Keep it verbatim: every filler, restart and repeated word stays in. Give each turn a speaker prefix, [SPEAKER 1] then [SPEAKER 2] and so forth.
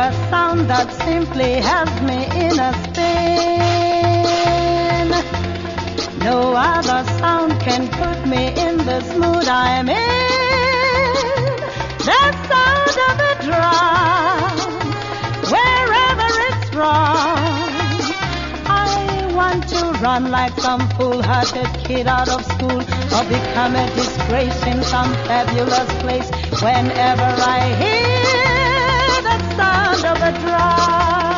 [SPEAKER 1] a sound that simply has me in a spin. No other sound can put me in this mood I'm in. The sound of a drum, wherever it's from. I want to run like some fool-hearted kid out of school, or become a disgrace in some fabulous place whenever I hear the sound of a drum.